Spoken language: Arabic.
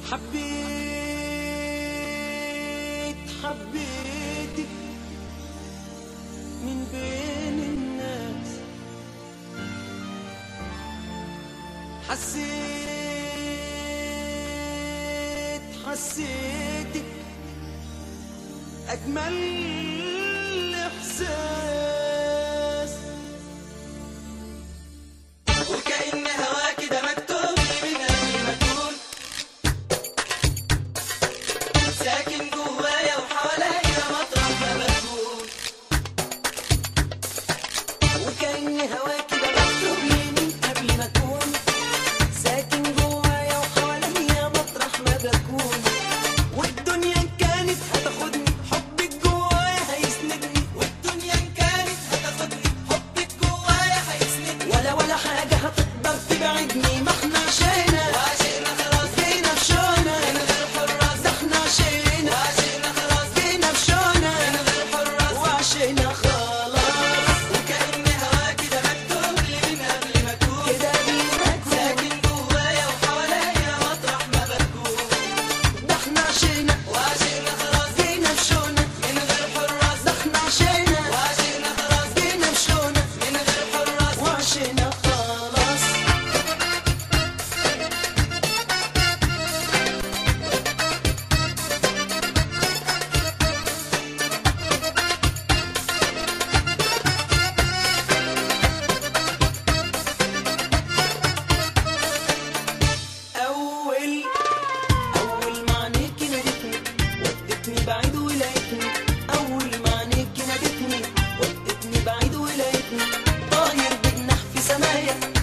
حبيتك من بين الناس، حسيتك أجمل إحساس، وكأن هواك ده مكتوب لي من قبل ما أكون ساكن جوايا وحواليا مطرح ما بكون، وكأن هواك ده مكتوب لي من قبل ما أكون ساكن جوايا وحواليا مطرح ما بكون، والدنيا كانت هتاخدني حبك جوايا هيسندني، والدنيا كانت هتاخدني حبك جوايا هيسندني، ولا حاجة هتقدر تبعدني، ما احنا عشينا وعشقنا خلاص جينا في شونا من غير حراس، ده احنا عشينا وعشقنا خلاص جينا في شونا من غير حراس وعشقنا خلاص، وكأن هواك ده مكتوب لي من قبل ما أكون كده ساكن جوايا وحواليا مطرح ما بكون، ده احنا عشينا وعشقنا خلاص جينا في شونا من غير حراس، ده احنا عشينا وعشقنا خلاص جينا في شونا من غير حراس وعشقنا خلاص. أول ما عينيكي نادتني ودتني بعيد ولقيتني، أول ما عينيكي نادتني ودتني بعيد ولقيتني طاير بجناح في سمايا